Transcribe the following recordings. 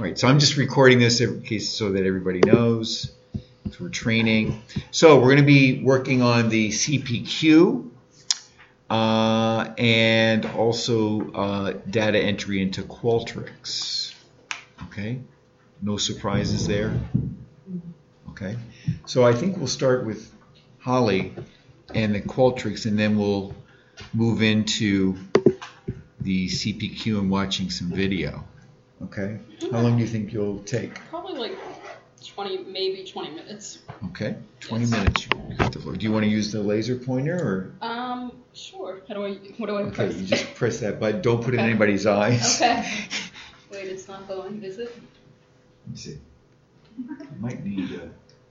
Right, so I'm just recording this in case so that everybody knows. So we're training. So we're going to be working on the CPQ and also data entry into Qualtrics. Okay, no surprises there. Okay, so I think we'll start with Holly and the Qualtrics, and then we'll move into the CPQ and watching some video. Okay. How long do you think you'll take? Probably like 20, maybe 20 minutes. Okay, 20 minutes. Do you want to use the laser pointer or? Sure. What do I Okay, press? you just press that button. Don't put it in Okay. anybody's eyes. Okay. Wait, it's not going, is it? Let me see. I might need a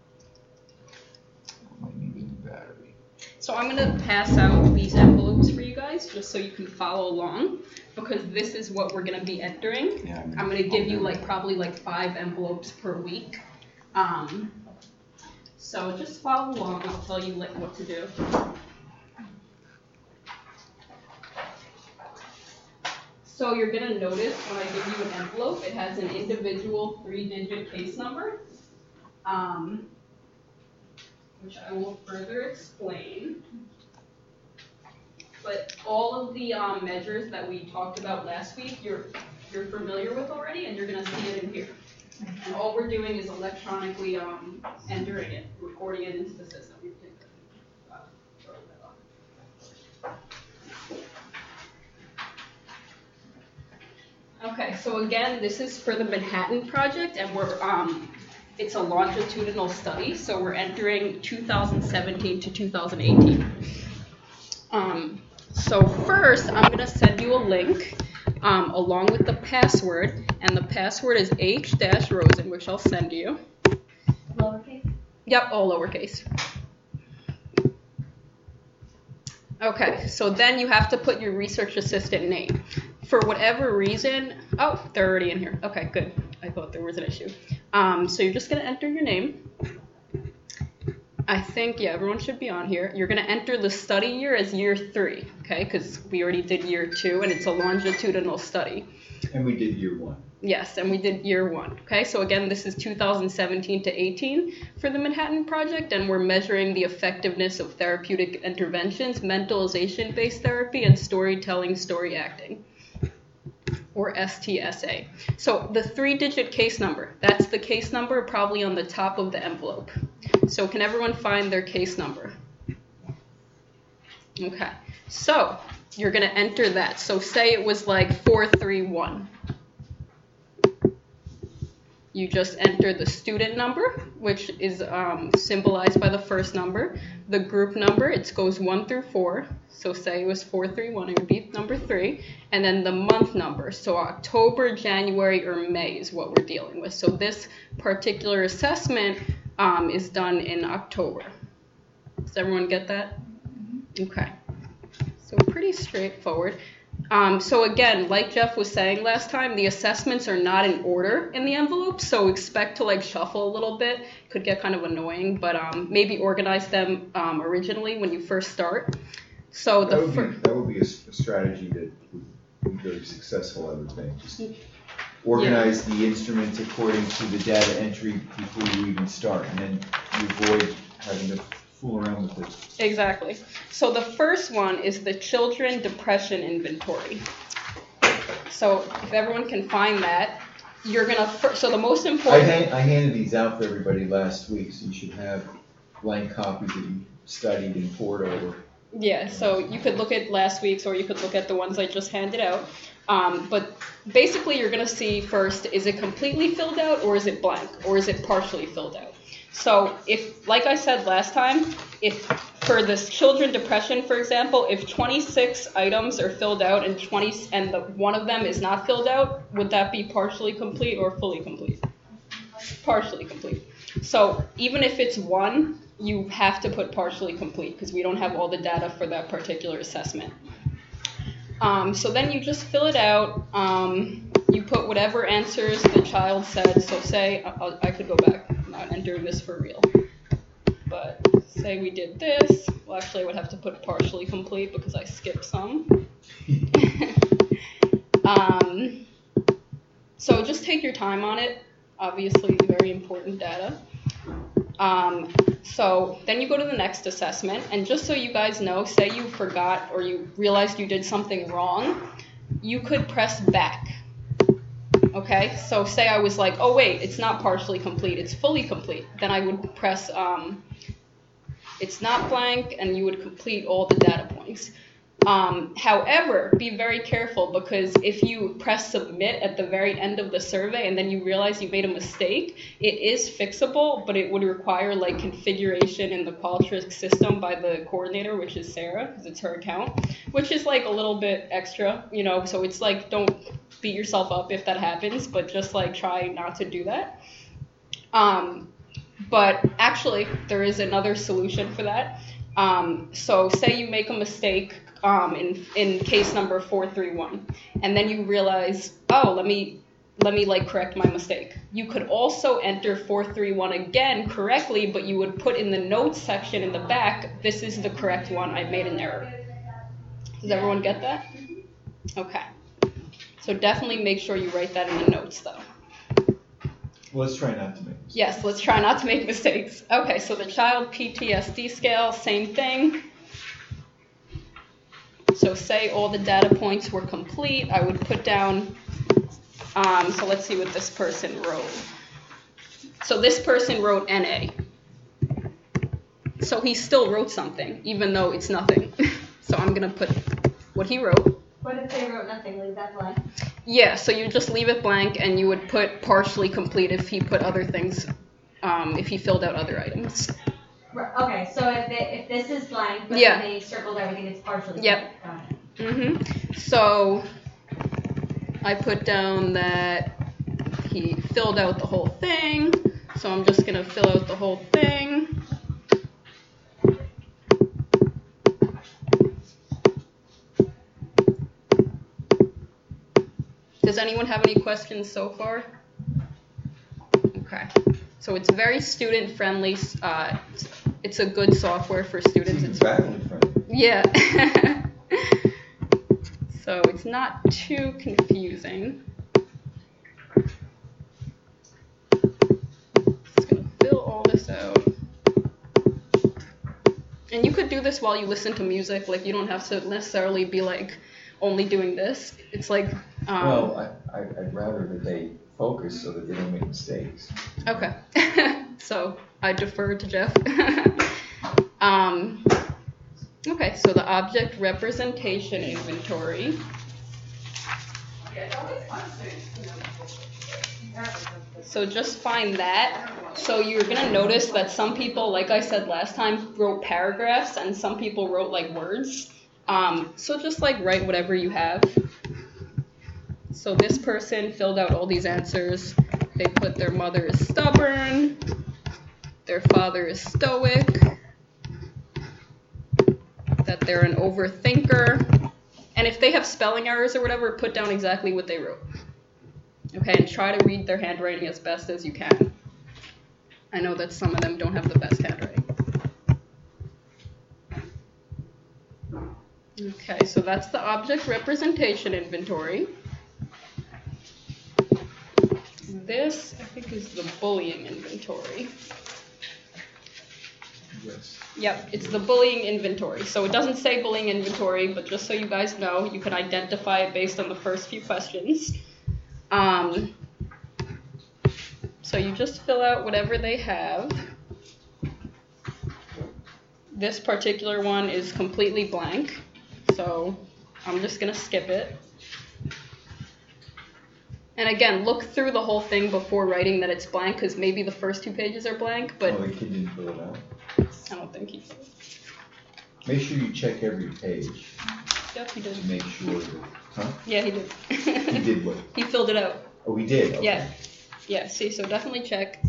new battery. So I'm going to pass out these envelopes for you guys just so you can follow along, because this is what we're going to be entering. Yeah, I'm going to give you probably 5 envelopes per week. So just follow along. I'll tell you what to do. So you're going to notice when I give you an envelope, it has an individual 3-digit case number, which I will further explain. But all of the measures that we talked about last week, you're familiar with already, and you're going to see it in here. And all we're doing is electronically entering it, recording it into the system. Okay, so again, this is for the Manhattan Project, and it's a longitudinal study, so we're entering 2017 to 2018. So first, I'm going to send you a link along with the password, and the password is H-Rosen, which I'll send you. Lowercase? Yep, all lowercase. Okay, so then you have to put your research assistant name. For whatever reason, oh, they're already in here. Okay, good. I thought there was an issue. So you're just going to enter your name. I think, yeah, everyone should be on here. You're going to enter the study year as year 3, okay, because we already did year 2, and it's a longitudinal study. And we did year 1. Yes, and we did year 1, okay? So again, this is 2017 to 18 for the Manhattan Project, and we're measuring the effectiveness of therapeutic interventions, mentalization-based therapy, and storytelling, story acting, or STSA. So the 3-digit case number, that's the case number probably on the top of the envelope. So can everyone find their case number? Okay, so you're going to enter that. So say it was like 431. You just enter the student number, which is symbolized by the first number. The group number, it goes 1 through 4. So say it was 431, it would be number 3. And then the month number. So October, January, or May is what we're dealing with. So this particular assessment is done in October. Does everyone get that? Okay. So pretty straightforward. So again, like Jeff was saying last time, the assessments are not in order in the envelope, so expect to shuffle a little bit. Could get kind of annoying, but maybe organize them originally when you first start. So that would be a strategy that would be very successful, I would think. Just organize the instruments according to the data entry before you even start, and then you avoid having to fool around with it. Exactly. So the first one is the Children Depression Inventory. So if everyone can find that, you're going to, so the most important... I handed these out for everybody last week, so you should have blank copies that you studied and poured over. Yeah, so you could look at last week's, or you could look at the ones I just handed out. But basically you're going to see first, is it completely filled out, or is it blank, or is it partially filled out? So if, like I said last time, if for this children depression, for example, if 26 items are filled out and one of them is not filled out, would that be partially complete or fully complete? Partially complete. So even if it's 1, you have to put partially complete because we don't have all the data for that particular assessment. So then you just fill it out. You put whatever answers the child said. So say, I could go back. I'm not entering this for real. But say we did this. Well, actually, I would have to put partially complete because I skipped some. So just take your time on it. Obviously, very important data. So then you go to the next assessment, and just so you guys know, say you forgot or you realized you did something wrong, you could press back. Okay, so say I was like, oh wait, it's not partially complete, it's fully complete. Then I would press it's not blank, and you would complete all the data points. However, be very careful, because if you press submit at the very end of the survey and then you realize you made a mistake, it is fixable, but it would require like configuration in the Qualtrics system by the coordinator, which is Sarah, because it's her account, which is like a little bit extra, you know, so it's like, don't beat yourself up if that happens, but just like try not to do that. But actually, there is another solution for that. So say you make a mistake in case number 431, and then you realize, oh, let me like correct my mistake. You could also enter 431 again correctly, but you would put in the notes section in the back, this is the correct one, I made an error. Does everyone get that? Okay. So definitely make sure you write that in the notes, though. Well, let's try not to make mistakes. Yes, let's try not to make mistakes. Okay, so the child PTSD scale, same thing. So say all the data points were complete, I would put down, so let's see what this person wrote. So this person wrote NA. So he still wrote something, even though it's nothing. So I'm going to put what he wrote. What if they wrote nothing? Leave that blank. Yeah, so you just leave it blank, and you would put partially complete if he put other things, if he filled out other items. Right, okay, so if this is blank, but Yeah. then they circled everything, it's partially Yep. blank. Got it. So I put down that he filled out the whole thing, so I'm just going to fill out the whole thing. Does anyone have any questions so far? Okay. So it's very student friendly. It's a good software for students. It's faculty friendly. Yeah. So it's not too confusing. Just gonna fill all this out. And you could do this while you listen to music. Like, you don't have to necessarily be like only doing this. It's like Well, I'd rather that they focus so that they don't make mistakes. Okay. So I defer to Jeff. Okay, so the object representation inventory. So just find that. So you're going to notice that some people, like I said last time, wrote paragraphs, and some people wrote like words. So just like write whatever you have. So this person filled out all these answers. They put their mother is stubborn, their father is stoic, that they're an overthinker, and if they have spelling errors or whatever, put down exactly what they wrote. Okay, and try to read their handwriting as best as you can. I know that some of them don't have the best handwriting. Okay, so that's the object representation inventory. This, I think, is the bullying inventory. Yes. Yep, it's the bullying inventory. So it doesn't say bullying inventory, but just so you guys know, you can identify it based on the first few questions. So you just fill out whatever they have. This particular one is completely blank, so I'm just going to skip it. And again, look through the whole thing before writing that it's blank, because maybe the first 2 pages are blank, but Oh, the kid didn't fill it out. I don't think he did. Make sure you check every page Yep, he did. to make sure that, huh? Yeah, he did. He did what? He filled it out. Oh, he did? Okay. Yeah. Yeah, see, so definitely check.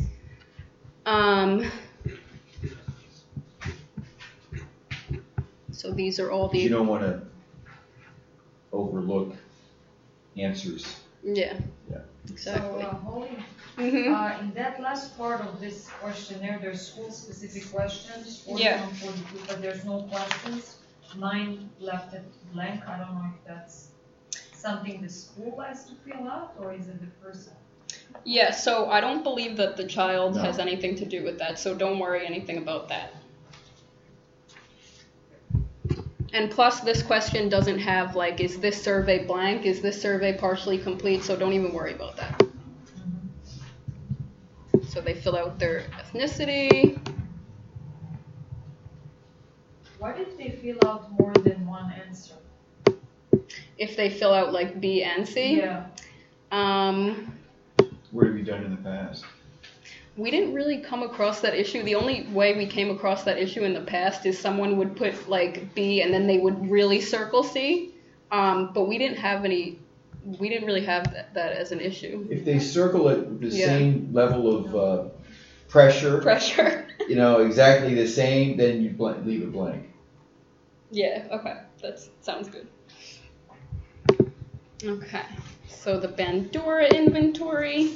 So these are all the... You don't want to overlook answers. Yeah. Yeah. Exactly. So, Holly, Mm-hmm. in that last part of this questionnaire, there's school-specific questions, 41 Yeah. and 42, but there's no questions. 9 left it blank. I don't know if that's something the school has to fill out, or is it the person? Yeah, so I don't believe that the child No. has anything to do with that, so don't worry anything about that. And plus, this question doesn't have, like, is this survey blank? Is this survey partially complete? So don't even worry about that. So they fill out their ethnicity. What if they fill out more than one answer? If they fill out, like, B and C. Yeah. What have you done in the past? We didn't really come across that issue. The only way we came across that issue in the past is someone would put, like, B and then they would really circle C. But we didn't really have that as an issue. If they circle it with the Yeah. same level of pressure, Pressure. exactly the same, then you leave it blank. Yeah, okay. That sounds good. Okay, so the Bandura inventory.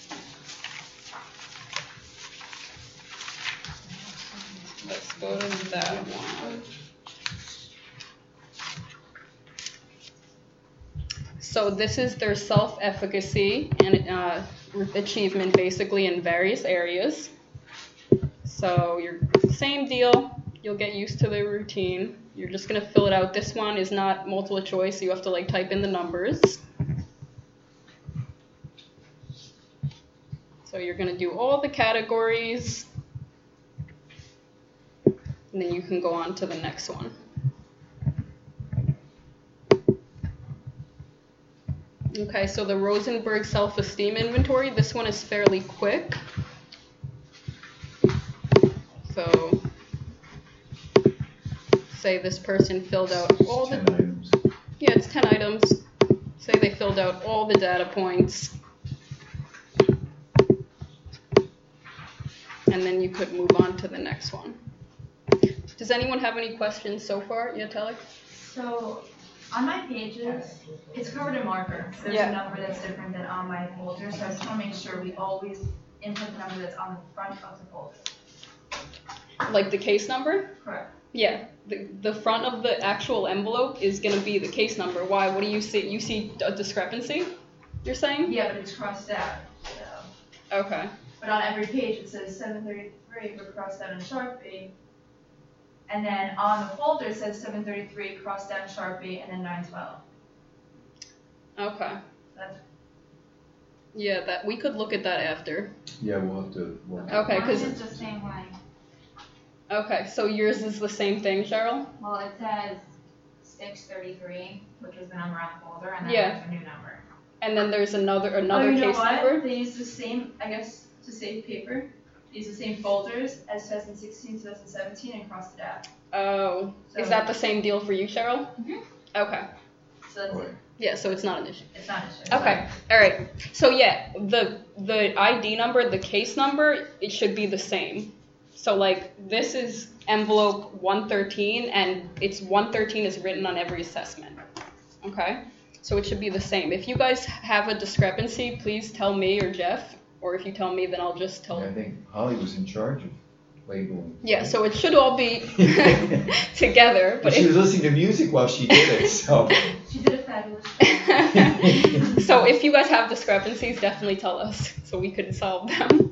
Let's go to that one. So this is their self-efficacy and achievement basically in various areas. So you're same deal. You'll get used to the routine. You're just gonna fill it out. This one is not multiple choice, so you have to like type in the numbers. So you're gonna do all the categories, and then you can go on to the next one. Okay, so the Rosenberg self-esteem inventory, this one is fairly quick. So, say this person filled out all the... 10 items. Yeah, it's 10 items. Say they filled out all the data points. And then you could move on to the next one. Does anyone have any questions so far? Yeah, Telly? So on my pages, it's covered in marker. So there's Yeah. a number that's different than on my folder. So I just want to make sure we always input the number that's on the front of the folder. Like the case number? Correct. Yeah. The front of the actual envelope is going to be the case number. Why? What do you see? You see a discrepancy, you're saying? Yeah, but it's crossed out. So. Okay. But on every page it says 733 but crossed out in Sharpie. And then on the folder it says 733 crossed out in Sharpie and then 912. Okay. That's Yeah, that we could look at that after. Yeah, we'll have to work. Okay, Mine because is the same way. okay, so yours is the same thing, Cheryl? Well, it says 633, which is the number on the folder, and then Yeah. there's a new number. And then there's another oh, you know case what? number. They use the same, I guess, to save paper. They use the same folders as 2016, 2017 and crossed it out. Oh, is So- that the same deal for you, Cheryl? Mhm. Okay. So that's it. Yeah, so it's not an issue. It's not a issue. Okay. All right. So yeah, the ID number, the case number, it should be the same. So like this is envelope 113 and it's 113 is written on every assessment. Okay? So it should be the same. If you guys have a discrepancy, please tell me or Jeff, or if you tell me then I'll just tell. I think Holly was in charge of labeling. Yeah, so it should all be together, But but she was listening to music while she did it, so. She did a fabulous job. so if you guys have discrepancies, definitely tell us so we could solve them.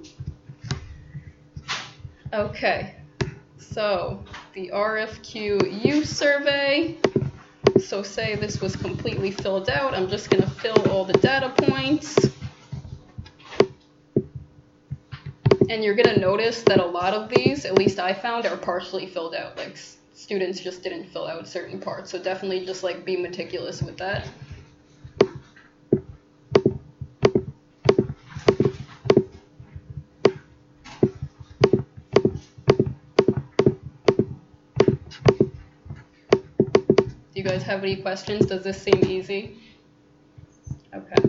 Okay, so the RFQ survey. So say this was completely filled out. I'm just gonna fill all the data points. And you're gonna notice that a lot of these, at least I found, are partially filled out. Like students just didn't fill out certain parts. So definitely just like be meticulous with that. Do you guys have any questions? Does this seem easy? Okay.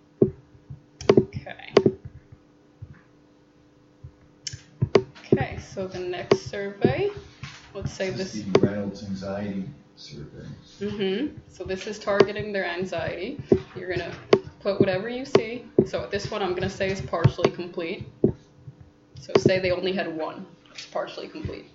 Okay. Okay, So the next survey, let's say This this. is the Reynolds Anxiety Survey. So this is targeting their anxiety. You're gonna put whatever you see. So this one I'm gonna say is partially complete. So say they only had one. It's partially complete.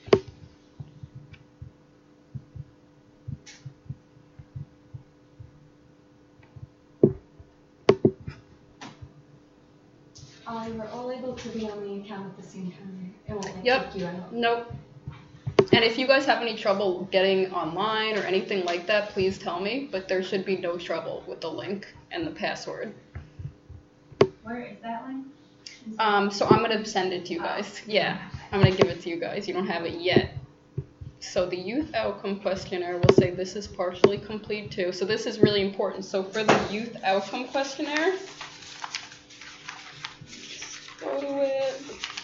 We're all able to be on the account at the same time. It won't Yep. kick you out. Nope. And if you guys have any trouble getting online or anything like that, please tell me. But there should be no trouble with the link and the password. Where is that link? So I'm gonna send it to you guys. Yeah, I'm gonna give it to you guys. You don't have it yet. So the youth outcome questionnaire will say this is partially complete too. So this is really important. So for the youth outcome questionnaire, go to it.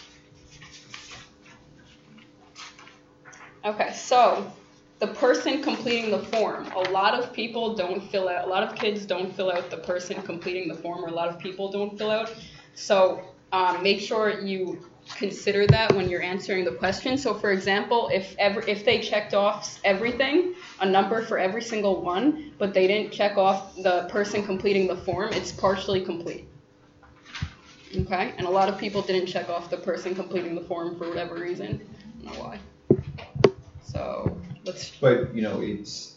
Okay, so the person completing the form. A lot of people don't fill out. A lot of kids don't fill out the person completing the form, or a lot of people don't fill out. So make sure you consider that when you're answering the question. So for example, if they checked off everything, a number for every single one, but they didn't check off the person completing the form, it's partially complete. Okay? And a lot of people didn't check off the person completing the form for whatever reason. I don't know why. So let's. But it's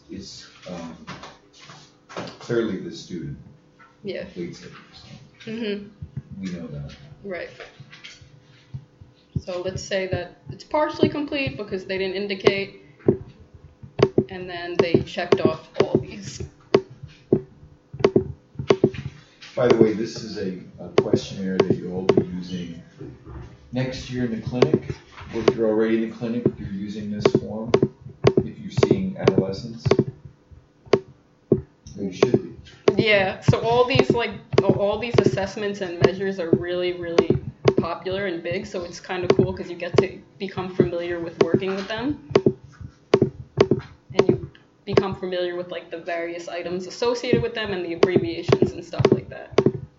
clearly the student Yeah. completes it. So we know that. Right. So let's say that it's partially complete because they didn't indicate, and then they checked off all these. By the way, this is a questionnaire that you'll all be using next year in the clinic. Or if you're already in the clinic, you're using this form. If you're seeing adolescents, you should be. Yeah. So all these assessments and measures are really, really popular and big. So it's kind of cool because you get to become familiar with working with them, and you become familiar with like the various items associated with them and the abbreviations and stuff like that.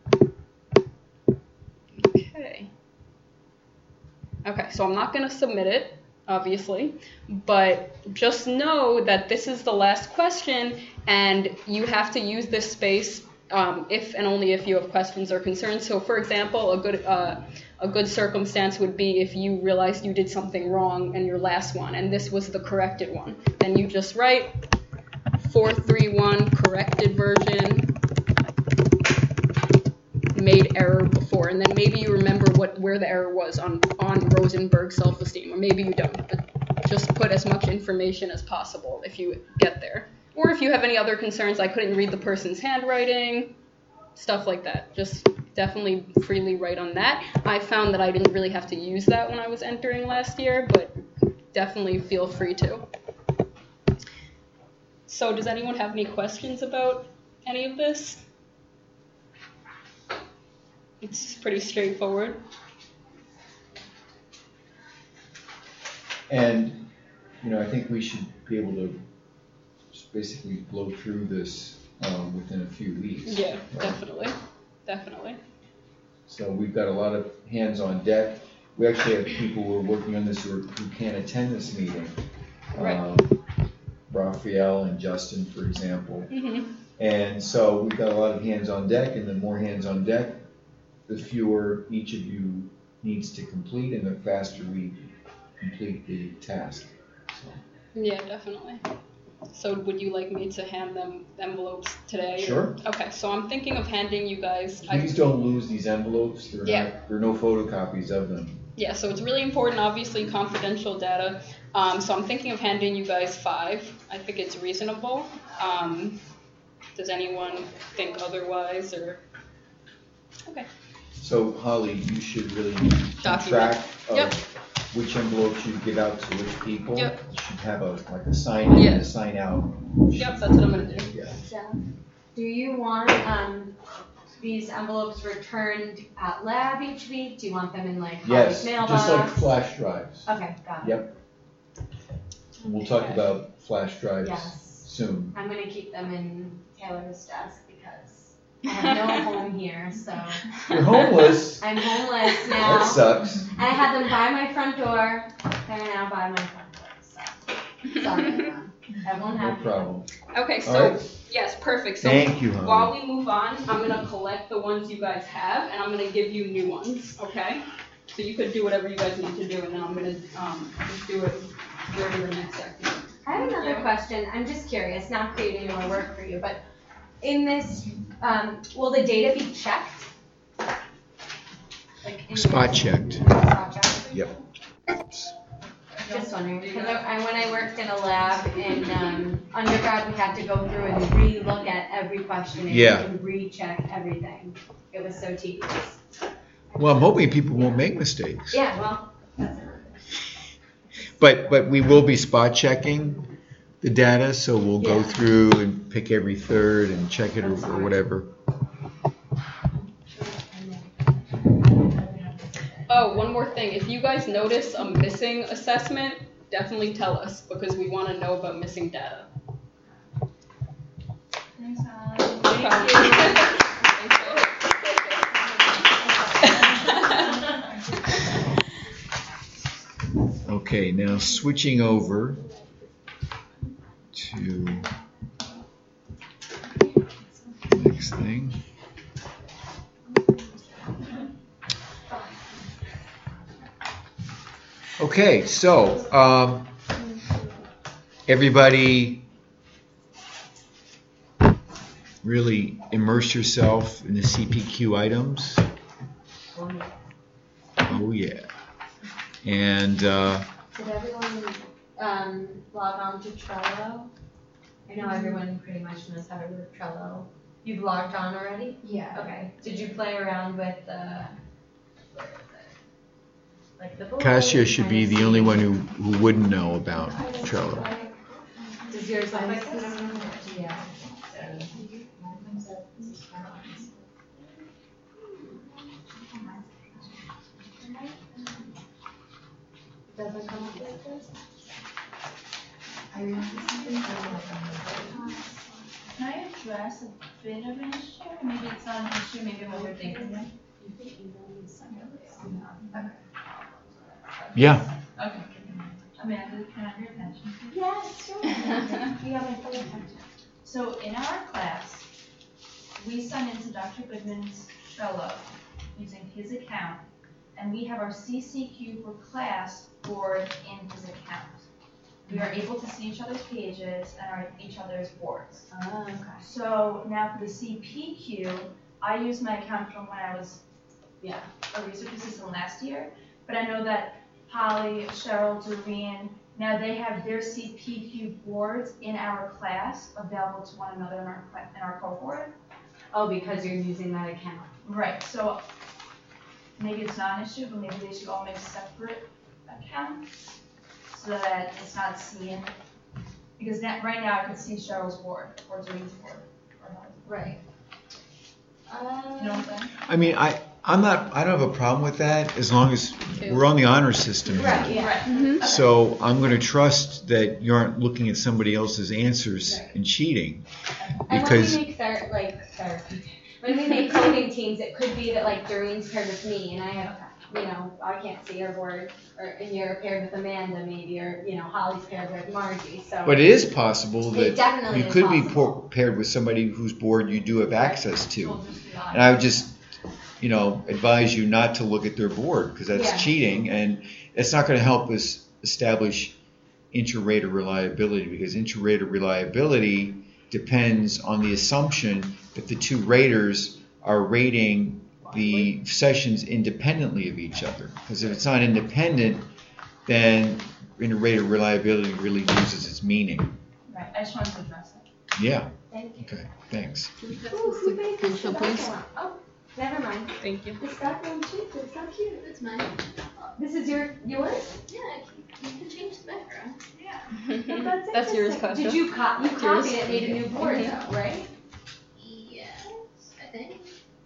Okay, so I'm not going to submit it, obviously, but just know that this is the last question, and you have to use this space if and only if you have questions or concerns. So, for example, a good circumstance would be if you realized you did something wrong in your last one, and this was the corrected one. Then you just write 431 corrected version. Made error before, and then maybe you remember where the error was on Rosenberg self-esteem, or maybe you don't, but just put as much information as possible if you get there. Or if you have any other concerns, I couldn't read the person's handwriting, stuff like that. Just definitely freely write on that. I found that I didn't really have to use that when I was entering last year, but definitely feel free to. So does anyone have any questions about any of this? It's pretty straightforward. And, I think we should be able to just basically blow through this within a few weeks. Yeah, right? definitely. So we've got a lot of hands on deck. We actually have people who are working on this who can't attend this meeting. Right. Raphael and Justin, for example. Mm-hmm. And so we've got a lot of hands on deck, and the more hands on deck, the fewer each of you needs to complete, and the faster we complete the task. So. Yeah, definitely. So would you like me to hand them envelopes today? Sure. Okay, so I'm thinking of handing you guys. Please don't lose these envelopes. There are no photocopies of them. Yeah, so it's really important, obviously, confidential data. So I'm thinking of handing you guys 5. I think it's reasonable. Does anyone think otherwise, or? Okay. So, Holly, you should really keep track of which envelopes you give out to which people. Yep. You should have a sign in and a sign out. Yep, that's what I'm going to do. Yeah. Jeff, do you want these envelopes returned at lab each week? Do you want them in Holly's Yes, mailbox? just like flash drives. Okay, got it. Yep. We'll talk about flash drives Yes. soon. I'm going to keep them in Taylor's desk because I have no home here, so You're homeless. I'm homeless now. That sucks. And I had them by my front door. They're now by my front door. So sorry, everyone. I won't No have problem. Okay, All so right. yes, perfect. So Thank you, Holly. while we move on, I'm gonna collect the ones you guys have, and I'm gonna give you new ones. Okay? So you could do whatever you guys need to do, and then I'm gonna just do it during the next section. I have another question. I'm just curious, not creating more work for you, but in this, will the data be checked? Like in Spot checked. Spot checked? Yep. Just wondering, because when I worked in a lab in undergrad, we had to go through and re-look at every question Yeah. and recheck everything. It was so tedious. Well, I'm hoping people won't make mistakes. Yeah, well, that's it. But we will be spot checking the data, so we'll go Yeah. through and pick every third and check it or whatever. Oh, one more thing. If you guys notice a missing assessment, definitely tell us because we want to know about missing data. Thanks, Holly. Okay, now switching over to the next thing. Okay, so everybody really immerse yourself in the CPQ items. Oh yeah. And Did everyone log on to Trello? I know everyone pretty much knows how to work Trello. You've logged on already? Yeah. Okay. Did you play around with like the board? Kasia should be the only one who wouldn't know about Trello. Does yours look like this? Yeah. Doesn't come up like this? Can I address a bit of an issue? Maybe it's not an issue, maybe I'm overthinking it. Yeah. Okay. Amanda, can I have your attention? Yes, sure. You got my full attention. So in our class, we sign into Dr. Goodman's Trello using his account, and we have our CCQ for class board in his account. We are able to see each other's pages and each other's boards. Oh, okay. So now for the CPQ, I use my account from when I was a research assistant last year, but I know that Holly, Cheryl, Doreen, now they have their CPQ boards in our class available to one another in our cohort. Oh, because you're using that account. Right, so maybe it's not an issue, but maybe they should all make separate accounts so that it's not seen. Because right now I could see Cheryl's board or Doreen's board. Or Holly's board. Right. You know what I'm saying? I mean, I don't have a problem with that as long as we're on the honor system here. Right, yeah. So I'm going to trust that you aren't looking at somebody else's answers and cheating. And Because when we make when we make coding teams, it could be that like Doreen's paired with me and I have, I can't see her board, and you're paired with Amanda maybe, or, Holly's paired with Margie, so. but it is possible It that definitely you is could be possible. paired with somebody whose board you do have access to. And I would just, advise you not to look at their board because that's Yeah. cheating, and it's not going to help us establish inter-rater reliability, because inter-rater reliability depends on the assumption that the two raters are rating the sessions independently of each other. Because if it's not independent, then inter-rater reliability really loses its meaning. Right, I just wanted to address it. Yeah. Thank you. Okay. Thanks. Ooh, who made this tobacco? Oh, never mind. Thank you. This background too, it's so cute. That's mine. This is yours? Yeah, you can change the background. Yeah. That's yours, interesting. Kasia. Did you copy yours. it, made a new board though, right? Yes, I think.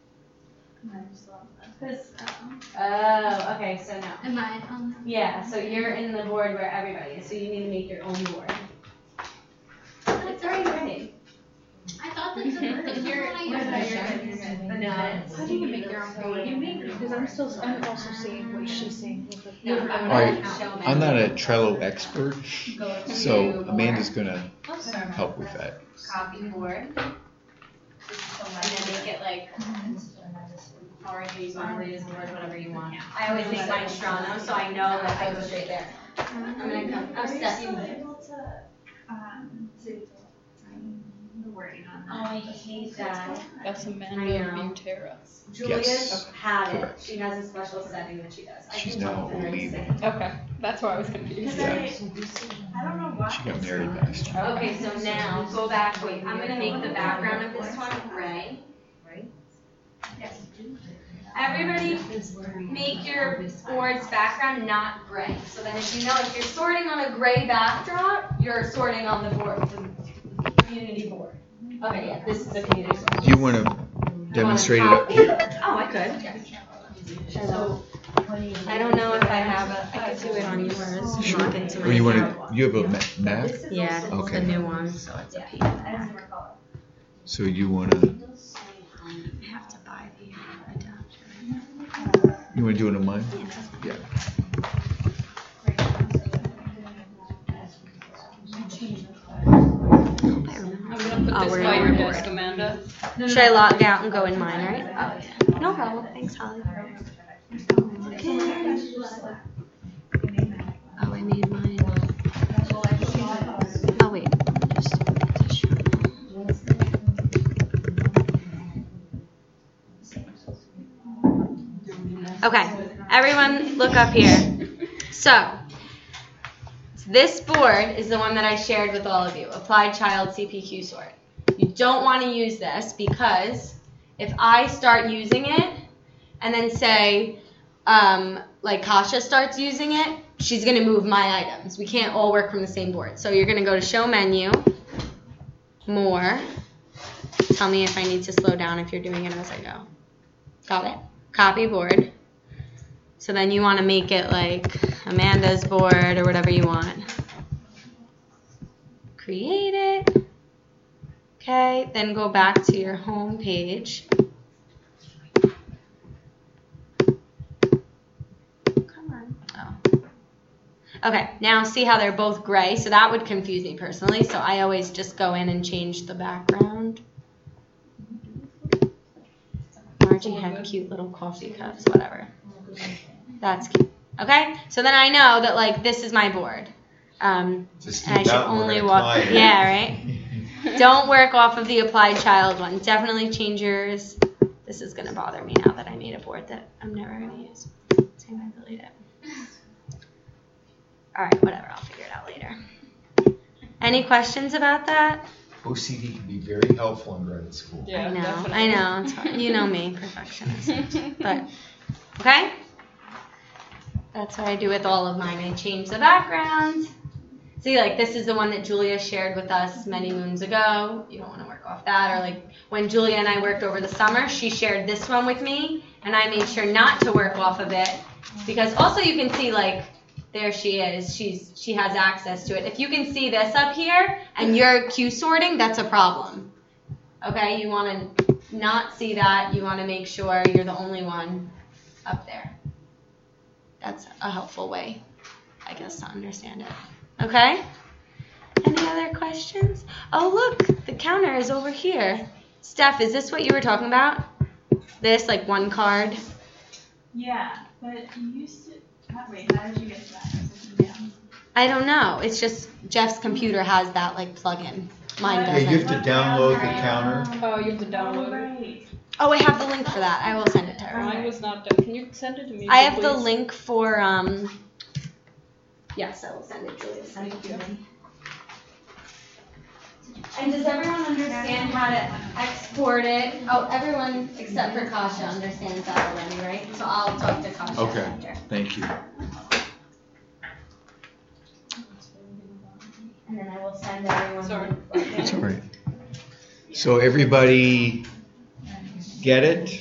Cause, oh, okay, so no. Am I on? Yeah, so you're in the board where everybody is, so you need to make your own board. It's already ready. I thought How do you make your own page? Because I'm also seeing what she's saying. All right, I'm not a Trello expert, so Amanda's gonna help with that. Copy board. And then make it like, however you want, read as board, whatever you want. I always make mine Strano, so I know that I go straight there. I'm gonna come, I'm stepping. The wording on Oh, I hate that. That's Amanda I know. Butera. Julia's Yes. had it. Correct. She has a special setting that she does. I She's can now tell her to leaving. say. Okay, that's why I was confused. Yeah. I don't know why. She got married last year. Okay, so now, go back, wait, I'm gonna make the background of this one gray. Everybody, make your board's background not gray. So then if you know, if you're sorting on a gray backdrop, you're sorting on the board, the community board. Okay, yeah, this is the community board. Do you want to demonstrate it up here? Oh, I could. So, I don't know if I have I could do it on yours. Sure. Log into my Or you want account. to? You have a map? Yeah, it's Okay. the new one, so it's a PDF. So you want to? I have to buy the adapter. You want to do it on mine? Yeah. I'm gonna put Oh, this we're by on your board. desk, Amanda. Should I log out and go in mine, right? Oh, yeah. No problem. Thanks, Holly. Oh, I made mine. Oh, wait. Okay, everyone look up here. So, this board is the one that I shared with all of you, Applied Child CPQ Sort. You don't want to use this because if I start using it and then say, like Kasha starts using it, she's going to move my items. We can't all work from the same board. So you're going to go to Show Menu, More. Tell me if I need to slow down if you're doing it as I go. Got it? Copy board. So then you want to make it like Amanda's board or whatever you want. Create it. Okay, then go back to your home page. Come on. Oh. Okay, now see how they're both gray? So that would confuse me personally, so I always just go in and change the background. Margie had cute little coffee cups, whatever. That's cute. Okay, so then I know that like this is my board. And I should only walk. Yeah, right. Don't work off of the Applied Child one. Definitely change yours. This is gonna bother me now that I made a board that I'm never gonna use. So I'm gonna delete it. All right, whatever. I'll figure it out later. Any questions about that? OCD can be very helpful in grad school. Yeah, I know. It's hard. You know me, perfectionist. But okay. That's what I do with all of mine. I change the background. See, like this is the one that Julia shared with us many moons ago. You don't want to work off that. Or like when Julia and I worked over the summer, she shared this one with me, and I made sure not to work off of it because also you can see like there she is. She has access to it. If you can see this up here and you're Q sorting, that's a problem. Okay, you want to not see that. You want to make sure you're the only one up there. That's a helpful way, I guess, to understand it. Okay? Any other questions? Oh, look, the counter is over here. Steph, is this what you were talking about? This, like one card? Yeah, but you used to. Wait, how did you get to that? I don't know. It's just Jeff's computer has that like plug-in. Mine Yeah, doesn't. you have to download the counter. Oh, you have to download it. Right. Oh, I have the link for that. I will send it to her. Mine was not done. Can you send it to me? I have the please? link for yes, I will send it to you. Send it to you. And does everyone understand how to export it? Oh, everyone except for Kasha understands that already, right? So I'll talk to Kasha Okay. after. Thank you. And then I will send everyone. Sorry. That's all right. So everybody get it?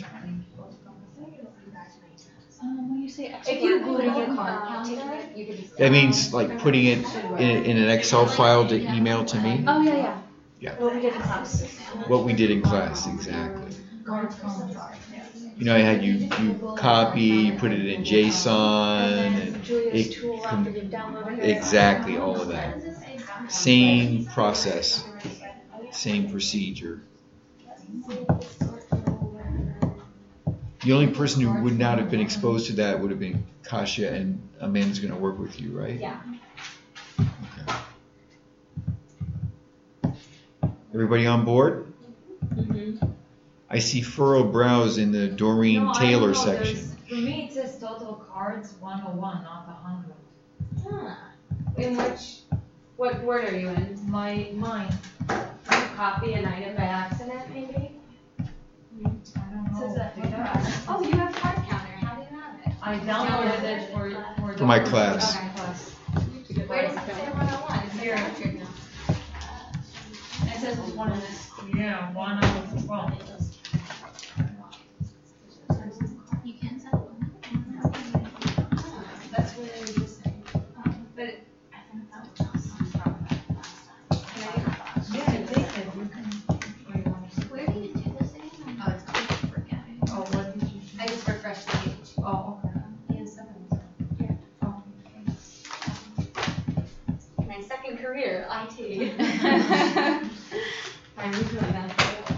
When you say If you Google calendar, you can just. That means like putting it in an Excel file to email to me? Oh yeah, yeah. What we did in class. What we did in class, exactly. Guard count. You know, I had you copy, you put it in JSON, and Julia's tool after you downloaded it. exactly all of that. Same process, same procedure. The only person who would not have been exposed to that would have been Kasia, and Amanda's going to work with you, right? Yeah. Okay. Everybody on board? Mm-hmm. I see furrowed brows in the Doreen No, I Taylor don't know, section. For me, it says total cards 101, not 100. Huh. In what word are you in? Mine. Did you copy an item by accident, maybe? I don't know. Says that Did I? Oh, you have card counter. How do you have it? I downloaded it For my class. Okay, class. Where does it say 101? Is Here. it here? It says it's one of this. Yeah, 1 out of 12. You can send one. That's what I was just saying. But I think that was awesome. Yeah, take it. You can. Wait, you want to see? Where do you do this again? Oh, it's called Forget. Oh, what did you? I just refreshed the page. Oh, okay. My second career, IT. I'm doing that.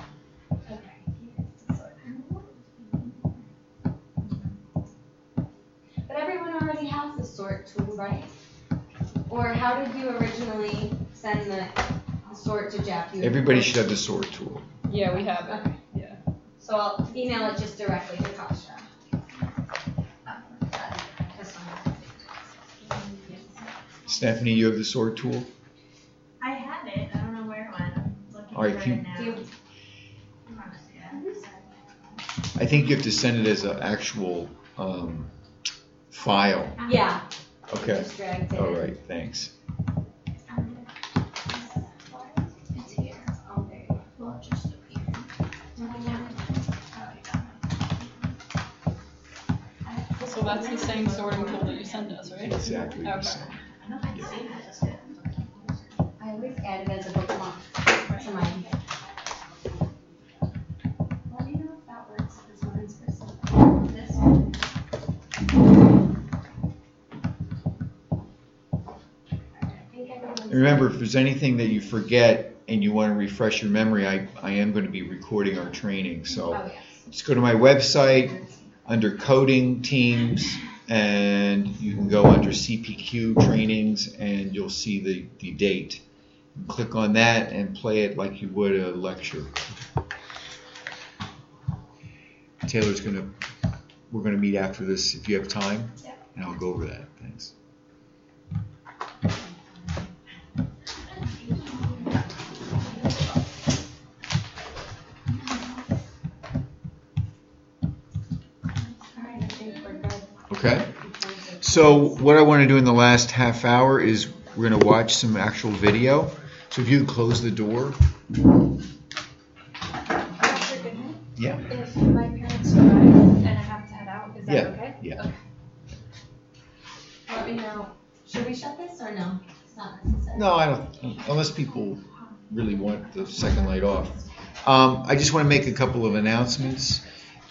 But everyone already has the sort tool, right? Or how did you originally send the sort to Jeff? Everybody should have the sort tool. Yeah, we have it. Okay. Yeah. So I'll email it just directly to Kasha. Stephanie, you have the sort tool? I had it. I don't know where it went. I'm looking All right, for can it you- now. Do you- I think you have to send it as an actual file. Yeah. Okay. Just dragged it. All right, thanks. It's here. Oh, there you go. Well, just up here. So that's the same sorting tool that you sent us, right? Exactly the Okay. same. I always add it as a bookmark to mine. Let me know if that works. This one's for some. This one. I think everyone's. And remember, if there's anything that you forget and you want to refresh your memory, I am going to be recording our training. So Oh, yes. just go to my website under coding teams, and you can go under CPQ trainings, and you'll see the date. Click on that and play it like you would a lecture. We're gonna meet after this if you have time, and I'll go over that. Thanks. All right, I think we're good. Okay. So what I want to do in the last half hour is we're going to watch some actual video. So if you could close the door. Yeah. If my parents arrive and I have to head out, is that Yeah. okay? Yeah. Okay. Let me know. Should we shut this or no? It's not necessary. No, I don't. Unless people really want the second light off. I just want to make a couple of announcements.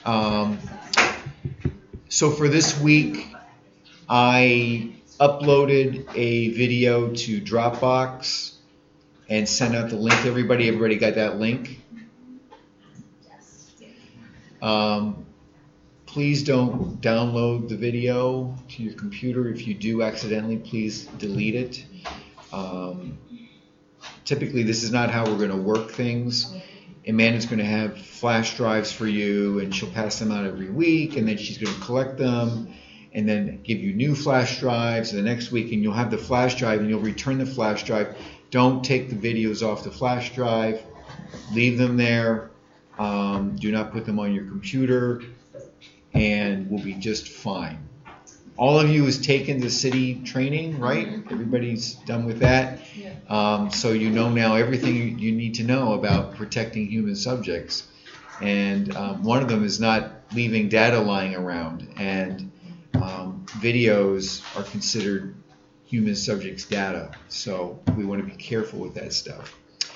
So for this week, I uploaded a video to Dropbox and sent out the link to everybody. Everybody got that link? Please don't download the video to your computer. If you do accidentally, please delete it. Typically, this is not how we're going to work things. Amanda's going to have flash drives for you, and she'll pass them out every week, and then she's going to collect them and then give you new flash drives the next week, and you'll have the flash drive, and you'll return the flash drive. Don't take the videos off the flash drive. Leave them there. Do not put them on your computer, and we'll be just fine. All of you has taken the city training, right? Everybody's done with that. So you know now everything you need to know about protecting human subjects. And one of them is not leaving data lying around. And videos are considered human subjects data. So we want to be careful with that stuff.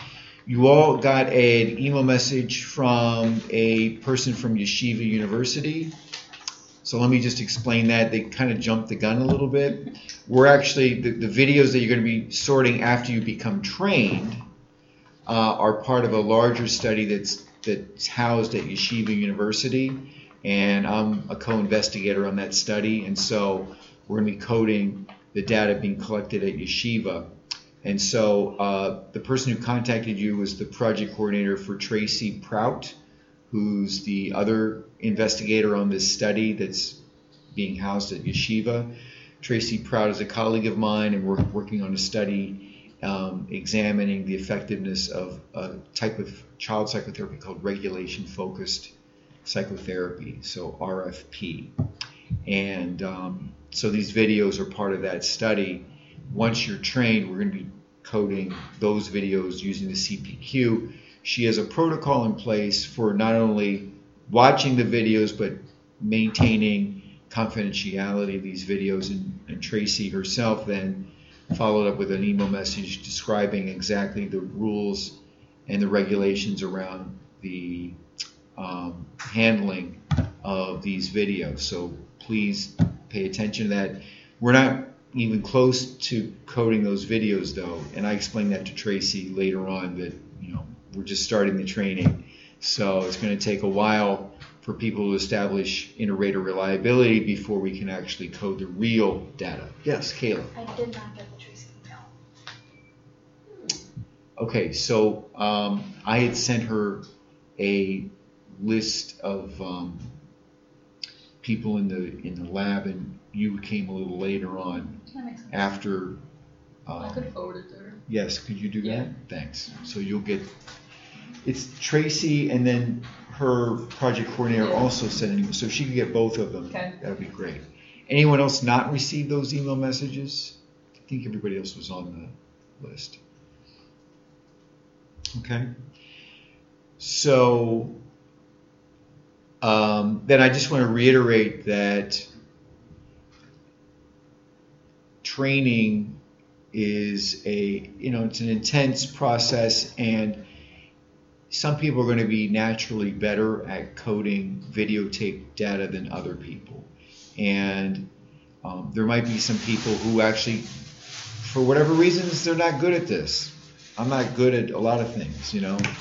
You all got an email message from a person from Yeshiva University. So let me just explain that. They kind of jumped the gun a little bit. We're actually, the videos that you're going to be sorting after you become trained are part of a larger study that's housed at Yeshiva University. And I'm a co-investigator on that study. And so we're going to be coding the data being collected at Yeshiva. And so the person who contacted you was the project coordinator for Tracy Prout, who's the other investigator on this study that's being housed at Yeshiva. Tracy Prout is a colleague of mine, and we're working on a study examining the effectiveness of a type of child psychotherapy called regulation-focused psychotherapy, so RFP. And so these videos are part of that study. Once you're trained, we're going to be coding those videos using the CPQ. She has a protocol in place for not only watching the videos, but maintaining confidentiality of these videos. And Tracy herself then followed up with an email message describing exactly the rules and the regulations around the handling of these videos. So please pay attention to that. We're not even close to coding those videos though, and I explained that to Tracy later on that, you know, we're just starting the training. So it's going to take a while for people to establish inter-rater reliability before we can actually code the real data. Yes, Kayla. I did not get the Tracy email. Okay, so I had sent her a list of people in the lab, and you came a little later on after. I could forward it to her. Yes, could you do Yeah. that? Thanks. So you'll get. It's Tracy, and then her project coordinator Yeah. also sent an email, so if she could get both of them. Okay. That would be great. Anyone else not receive those email messages? I think everybody else was on the list. Okay. So then I just want to reiterate that training is it's an intense process, and some people are going to be naturally better at coding videotape data than other people. And there might be some people who actually, for whatever reasons, they're not good at this. I'm not good at a lot of things,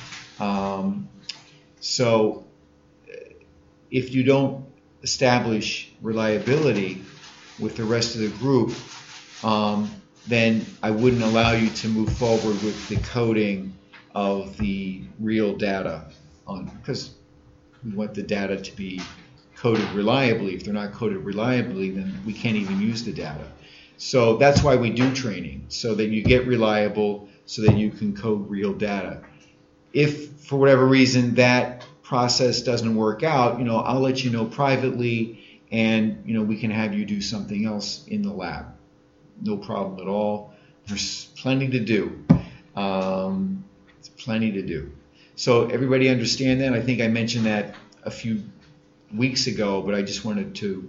So if you don't establish reliability with the rest of the group, then I wouldn't allow you to move forward with the coding of the real data because we want the data to be coded reliably. If they're not coded reliably, then we can't even use the data. So that's why we do training, so that you get reliable, so that you can code real data. If for whatever reason that process doesn't work out, I'll let you know privately, and we can have you do something else in the lab. No problem at all. There's plenty to do. It's plenty to do. So everybody understand that? I think I mentioned that a few weeks ago, but I just wanted to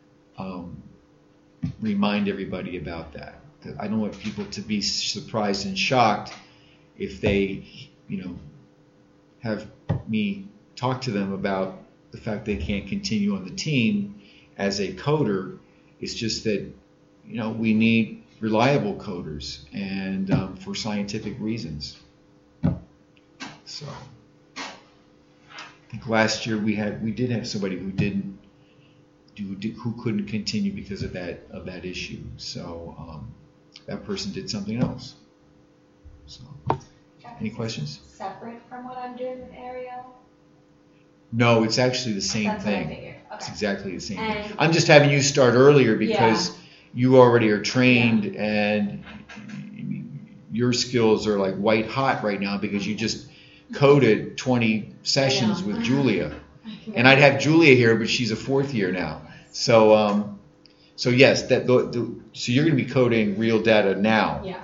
remind everybody about that. I don't want people to be surprised and shocked if they, have me talk to them about the fact they can't continue on the team as a coder. It's just that, we need reliable coders, and for scientific reasons. So I think last year we did have somebody who who couldn't continue because of that issue. So that person did something else. So any questions? Separate from what I'm doing with Ariel? No, it's actually the same That's what I thing. figured. It's Okay. exactly the same thing. And- I'm just having you start earlier because you already are trained, and your skills are like white hot right now because you just coded 20 sessions with Julia. And I'd have Julia here, but she's a fourth year now. So yes, so you're going to be coding real data now. Yeah.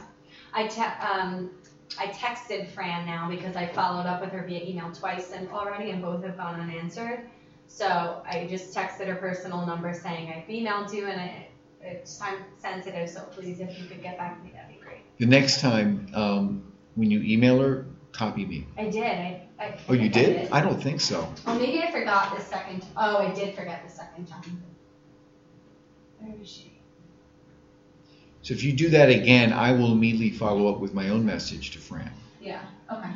I texted Fran now because I followed up with her via email twice and both have gone unanswered. So I just texted her personal number saying I've emailed you and it's time sensitive, so please if you could get back to me, that'd be great. The next time when you email her, copy me? I did. Oh, you think I did? I don't think so. Oh, maybe I forgot the second. Oh, I did forget the second time. Where is she? So if you do that again, I will immediately follow up with my own message to Fran. Yeah. Okay.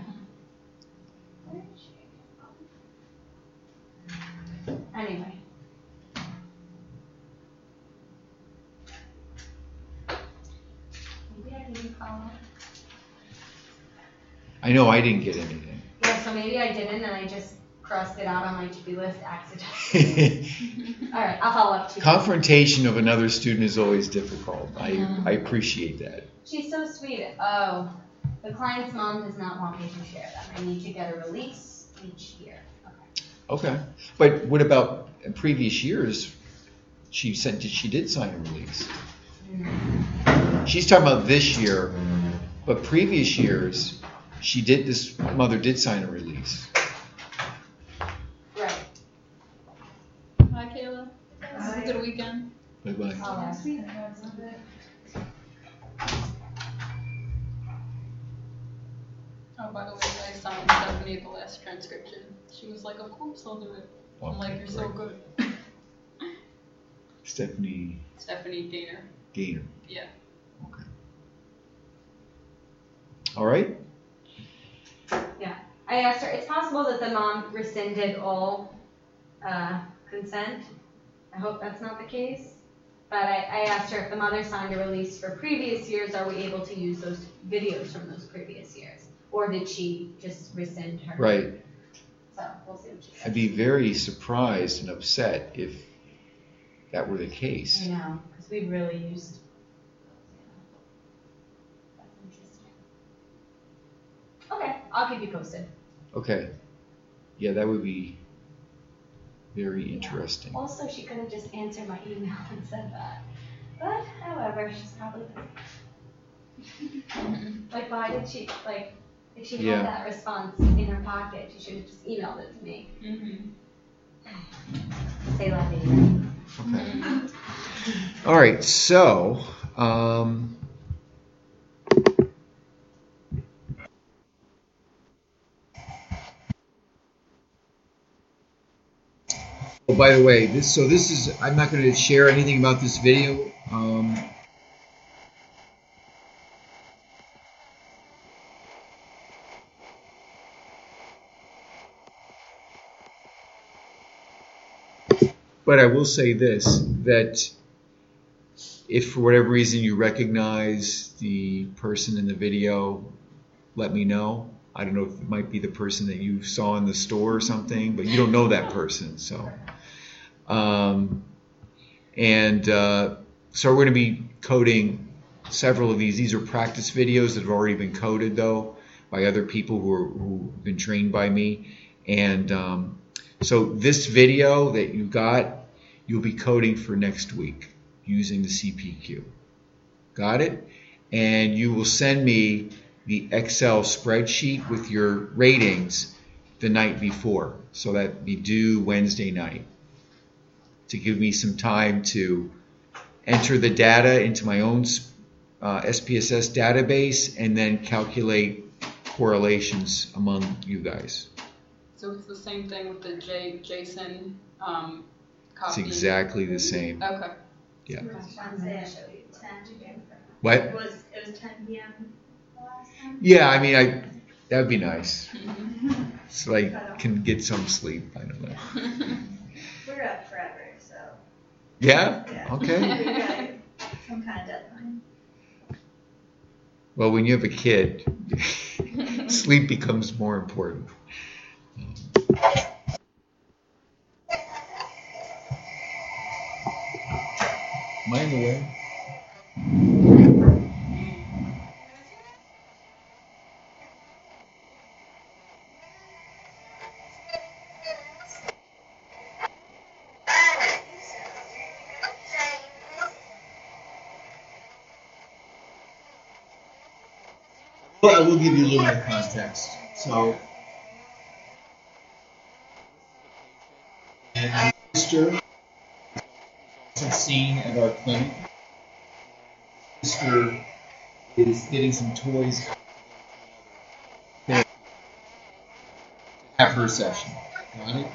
Anyway. Maybe I didn't follow up. I know I didn't get anything. Yeah, so maybe I didn't, and I just crossed it out on my to-do list accidentally. All right, I'll follow up too. Confrontation of another student is always difficult. I appreciate that. She's so sweet. Oh, the client's mom does not want me to share them. I need to get a release each year. Okay. But what about previous years? She did sign a release. She's talking about this year, but previous years, this mother did sign a release. Right. Hi, Kayla. Have a good weekend. Bye-bye. I'll ask. Oh, by the way, I signed Stephanie at the last transcription. She was like, of course I'll do it. I'm like, you're so good. Stephanie Gaynor. Gaynor. Yeah. Okay. All right. Yeah. I asked her, it's possible that the mom rescinded all consent. I hope that's not the case. But I asked her if the mother signed a release for previous years, are we able to use those videos from those previous years? Or did she just rescind her? Right. So we'll see what she says. I'd be very surprised and upset if that were the case. I know, because we've really used. That's interesting. Okay, I'll keep you posted. Okay. Yeah, that would be very interesting. Also, she could have just answered my email and said that. But, however, she's probably like, why did she, like, if she Yeah. had that response in her pocket, she should have just emailed it to me. Say that later. Okay. All right. So, oh, by the way, this is, I'm not going to share anything about this video. But I will say this, that if for whatever reason you recognize the person in the video, let me know. I don't know if it might be the person that you saw in the store or something, but you don't know that person. So, so we're going to be coding several of these. These are practice videos that have already been coded, though, by other people who've been trained by me. And so this video that you got, you'll be coding for next week using the CPQ. Got it? And you will send me the Excel spreadsheet with your ratings the night before. So that'd be due Wednesday night, to give me some time to enter the data into my own SPSS database and then calculate correlations among you guys. So it's the same thing with the JSON copy? It's exactly the same. Okay. Yeah. Wednesday at 10. What? It was 10 p.m. the last time. Yeah, I mean, that'd be nice. So I can get some sleep. I don't know. We're up forever, so. Yeah? Yeah. Okay. We got some kind of deadline. Well, when you have a kid, sleep becomes more important. Am I in the way? Well, I will give you a little more context. So, and sister wasn't seen at our clinic. Sister is getting some toys. Have her session. Got it?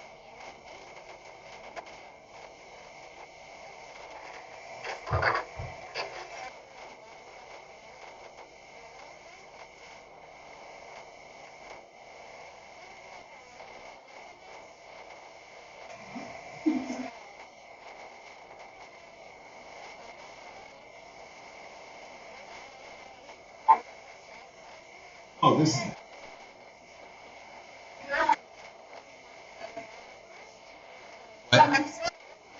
Oh, this is. What?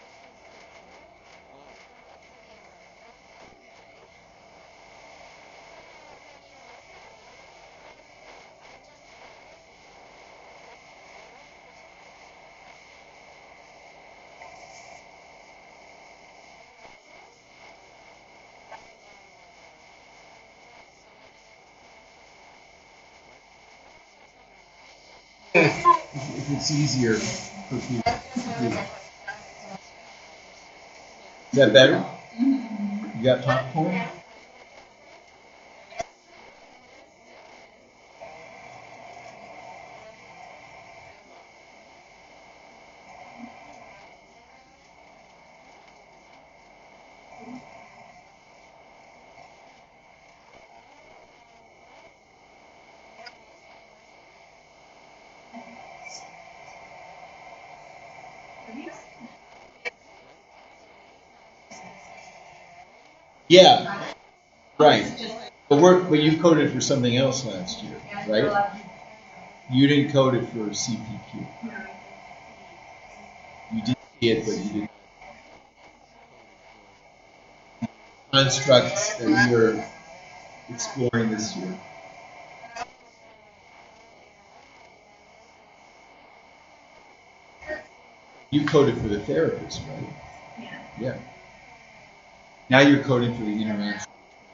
If it's easier for people. Is that better? You got popcorn? Yeah, right. But you coded for something else last year, right? You didn't code it for CPQ. You did see it, but you didn't. Constructs that you're exploring this year. You coded for the therapist, right? Yeah. Yeah. Now you're coding for the interaction.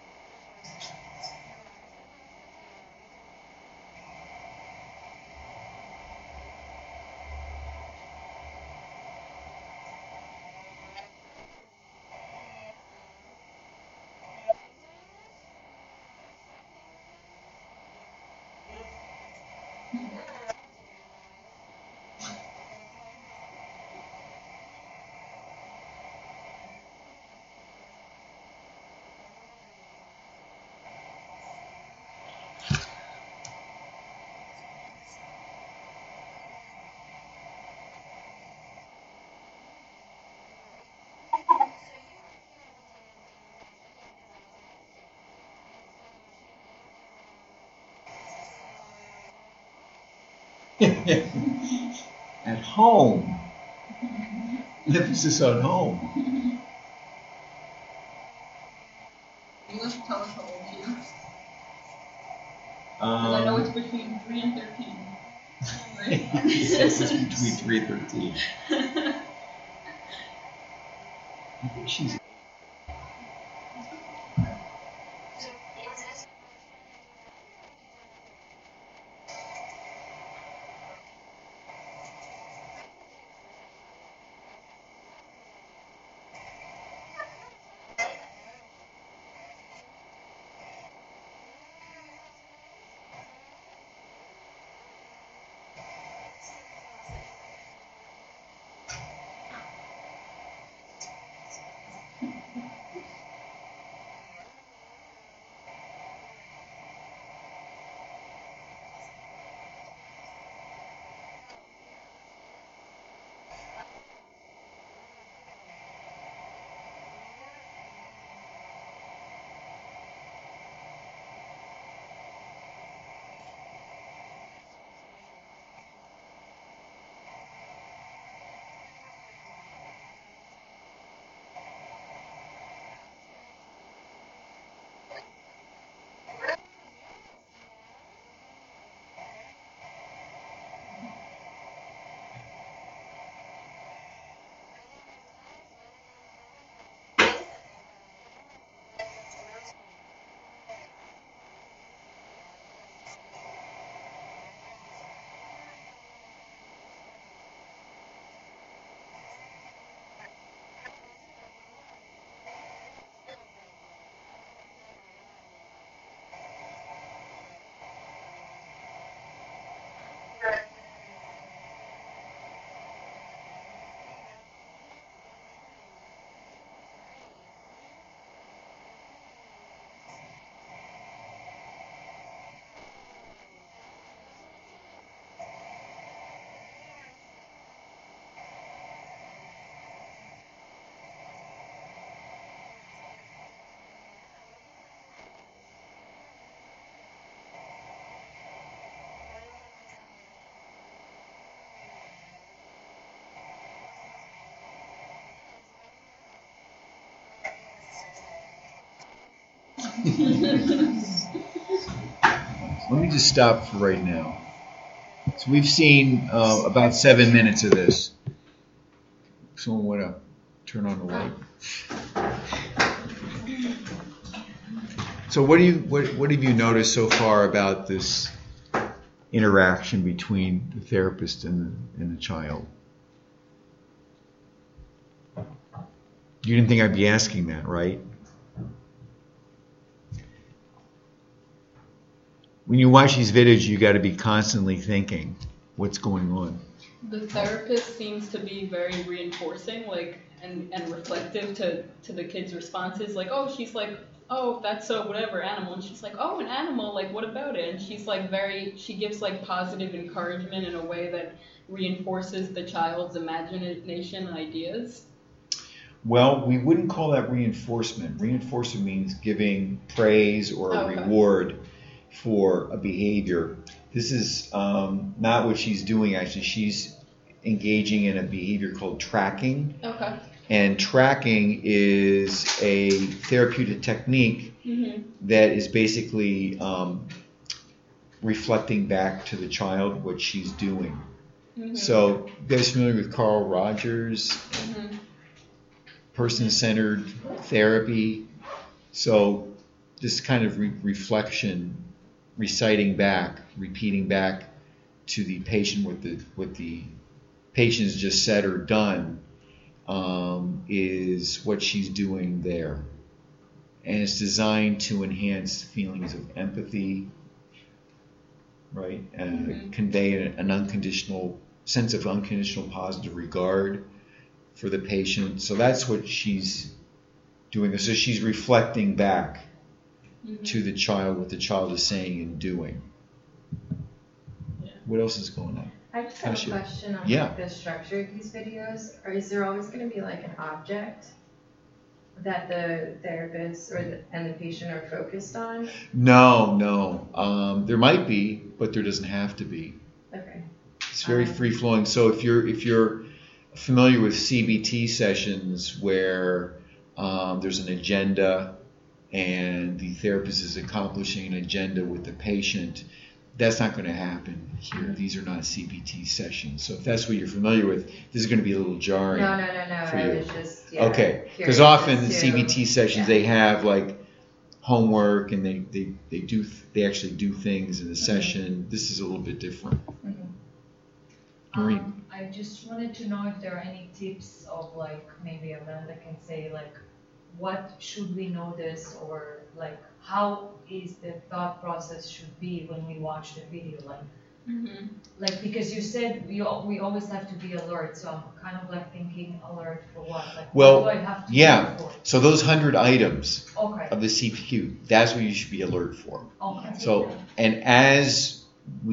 At home. Emphasis on home. You must tell us how old he is. Because I know it's between 3 and 13. Right? Yes, it's between 3 and 13. I think she's. Let me just stop for right now. So we've seen about 7 minutes of this. Someone want to turn on the light? So what have you noticed so far about this interaction between the therapist and the child? You didn't think I'd be asking that, right? When you watch these videos, you got to be constantly thinking, what's going on? The therapist seems to be very reinforcing, like, and reflective to the kid's responses. Like, oh, she's like, oh, that's so whatever animal, and she's like, oh, an animal, like, what about it? And she's like she gives like positive encouragement in a way that reinforces the child's imagination and ideas. Well, we wouldn't call that reinforcement. Reinforcement means giving praise or a reward for a behavior. This is not what she's doing, actually. She's engaging in a behavior called tracking. Okay. And tracking is a therapeutic technique that is basically reflecting back to the child what she's doing. So, you guys familiar with Carl Rogers? Person-centered therapy. So, this kind of reflection, reciting back, repeating back to the patient what the patient's just said or done, is what she's doing there. And it's designed to enhance feelings of empathy, right? And convey an unconditional sense of unconditional positive regard for the patient. So that's what she's doing. So she's reflecting back to the child what the child is saying and doing. Yeah. What else is going on? I just have a question on like the structure of these videos. Or is there always going to be like an object that the therapist and the patient are focused on? No. There might be, but there doesn't have to be. Okay. It's very free flowing. So if you're familiar with CBT sessions where there's an agenda and the therapist is accomplishing an agenda with the patient, that's not going to happen here. These are not CBT sessions. So if that's what you're familiar with, this is going to be a little jarring. No. For I you. was just okay. Because often in CBT sessions they have like homework and they actually do things in the session. This is a little bit different. Maureen. I just wanted to know if there are any tips of like maybe Amanda can say like what should we notice or like how is the thought process should be when we watch the video like because you said we always have to be alert, so I'm kind of like thinking alert for what, like what do I have to be for? So those 100 items Okay. of the CPQ, that's what you should be alert for. Okay. So, and as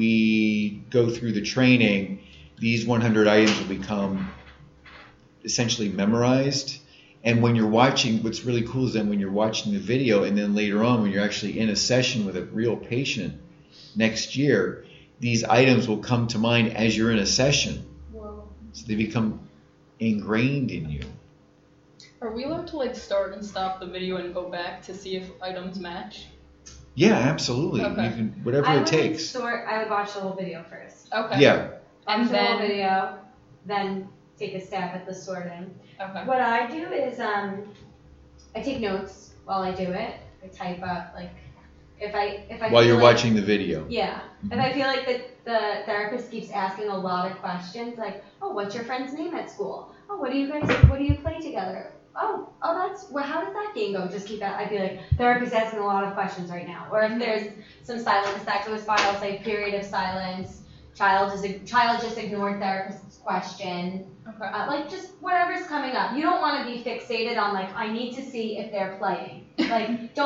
we go through the training, these 100 items will become essentially memorized. And when you're watching, what's really cool is that when you're watching the video and then later on when you're actually in a session with a real patient next year, these items will come to mind as you're in a session. Whoa. So they become ingrained in you. Are we allowed to like start and stop the video and go back to see if items match? Yeah, absolutely. Okay. You can, whatever it takes. I would watch the whole video first. Okay. Yeah. And Watch the whole then video, then take a stab at the sorting. okay. What I do is I take notes while I do it. I type up like if I While feel you're like, watching the video. Yeah. If I feel like the therapist keeps asking a lot of questions, like, oh, what's your friend's name at school? Oh, what do you play together? Oh, how did that game go? Just keep that. I'd be like, therapist's asking a lot of questions right now. Or if there's some silence that goes by, I'll say period of silence. Child just ignored therapist's question. Okay. Like just whatever's coming up. You don't want to be fixated on like I need to see if they're playing. Like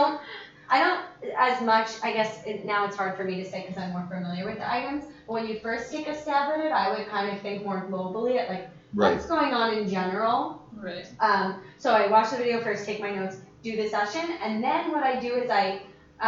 I don't as much. I guess now it's hard for me to say because I'm more familiar with the items. But when you first take a stab at it, I would kind of think more globally at like what's going on in general. Right. So I watch the video first, take my notes, do the session, and then what I do is I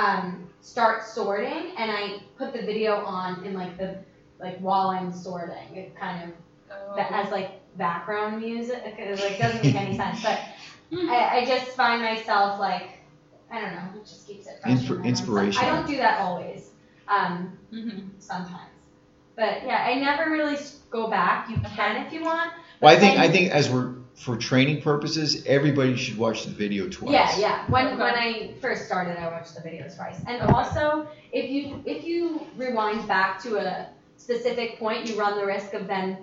start sorting and I put the video on in while I'm sorting. It kind of as like background music. It like doesn't make any sense, but I just find myself like I don't know, it just keeps it fresh. Inspiration. I don't do that always, Mm-hmm. sometimes. But yeah, I never really go back. You can if you want. Well, but I think as for training purposes, everybody should watch the video twice. Yeah. When I first started, I watched the videos twice. And also, if you rewind back to a specific point, you run the risk of then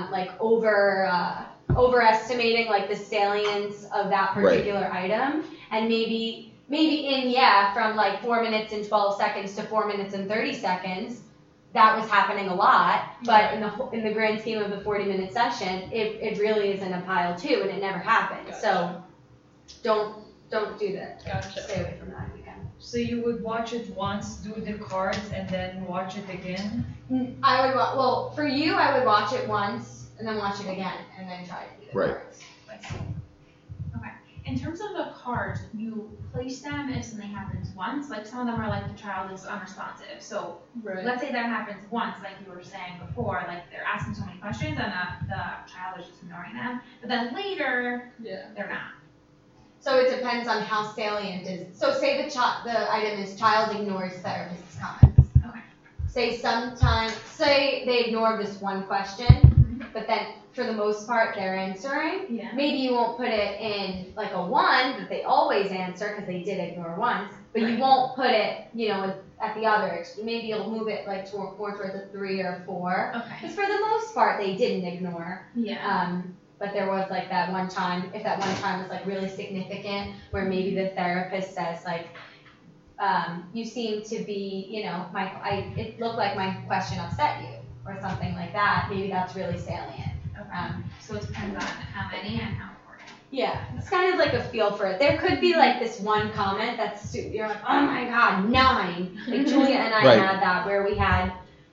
overestimating like the salience of that particular item, and maybe from like 4 minutes and 12 seconds to 4 minutes and 30 seconds. That was happening a lot, but in the grand scheme of the 40-minute session, it really isn't a pile two, and it never happened. Gotcha. So don't do that. Gotcha. Stay away from that if you can. So you would watch it once, do the cards, and then watch it again? I would for you, I would watch it once and then watch it again and then try to do the Right. cards. Okay. In terms of the cards, you place them if something happens once. Like some of them are like the child is unresponsive. So Right. let's say that happens once, like you were saying before, like they're asking so many questions and the child is just ignoring them. But then later, Yeah. they're not. So it depends on how salient it is. So say the item is child ignores therapist's comments. Okay. Say they ignore this one question, but then for the most part they're answering. Yeah. Maybe you won't put it in like a 1 that they always answer because they did ignore once, but you won't put it, at the other extreme. Maybe you'll move it like more towards a 3 or 4. Okay. Because for the most part they didn't ignore. Yeah. But there was like that one time, if that one time was like really significant, where maybe the therapist says like, you seem to be, it looked like my question upset you, or something like that. Maybe that's really salient. Okay. So it depends on how many and how important. Yeah, it's kind of like a feel for it. There could be like this one comment that's you're like, oh my god, 9. Like Julia and I Right. had that where we had